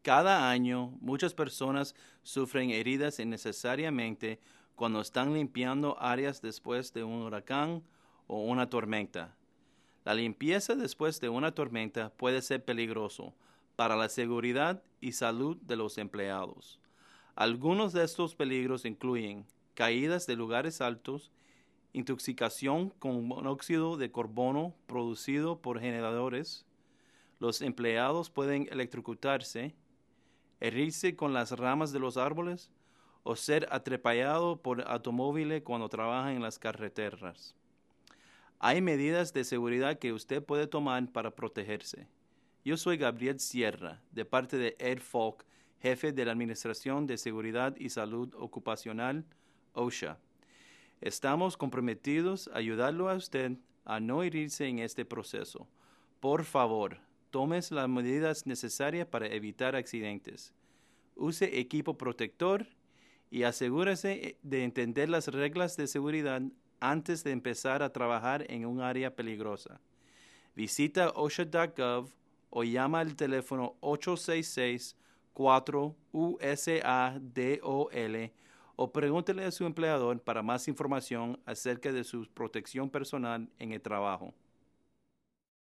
Cada año, muchas personas sufren heridas innecesariamente cuando están limpiando áreas después de un huracán o una tormenta. La limpieza después de una tormenta puede ser peligroso para la seguridad y salud de los empleados. Algunos de estos peligros incluyen caídas de lugares altos, intoxicación con monóxido de carbono producido por generadores. Los empleados pueden electrocutarse, herirse con las ramas de los árboles o ser atropellados por automóviles cuando trabajan en las carreteras. Hay medidas de seguridad que usted puede tomar para protegerse. Yo soy Gabriel Sierra, de parte de Ed Falk, jefe de la Administración de Seguridad y Salud Ocupacional, OSHA. Estamos comprometidos a ayudarlo a usted a no herirse en este proceso. Por favor, tome las medidas necesarias para evitar accidentes. Use equipo protector y asegúrese de entender las reglas de seguridad antes de empezar a trabajar en un área peligrosa. Visita OSHA.gov o llama al teléfono 866-4-USADOL o pregúntele a su empleador para más información acerca de su protección personal en el trabajo.